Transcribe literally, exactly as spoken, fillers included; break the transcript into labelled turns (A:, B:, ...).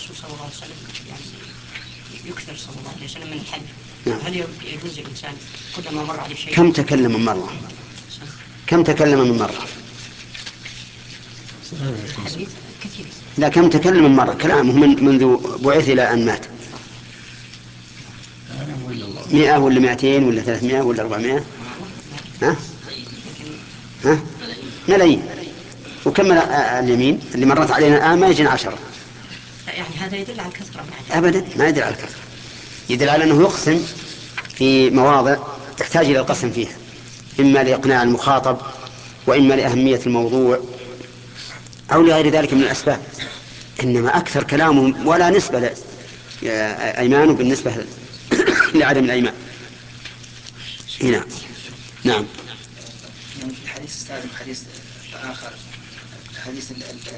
A: الرسول صلى الله عليه وسلم يعني يكثر صلى الله عليه وسلم من الحلف.
B: نعم.
A: هل يجوز الإنسان كلما مر عليه شيء؟
B: كم تكلم من مرة؟ كم تكلم من مرة؟
A: الحديث كثير.
B: لا، كم تكلم من مرة كلامه من منذ بعث إلى أن مات؟ مئة ولا مئتين ولا ثلاثمائة ولا أربعمائة؟ ها؟ ها؟ ملايين. وكم اليمين اللي مرت علينا الآن ما يجين عشرة.
A: يعني هذا يدل على الكثرة.
B: أبدا ما يدل على الكثرة، يدل على أنه يقسم في مواضع تحتاج إلى القسم فيها، إما لإقناع المخاطب وإما لأهمية الموضوع أو لغير ذلك من الأسباب. إنما أكثر كلامهم ولا نسبة أيمان بالنسبة لعدم الأيمان. هنا نعم.
C: يعني في الحديث السابق حديث آخر، حديث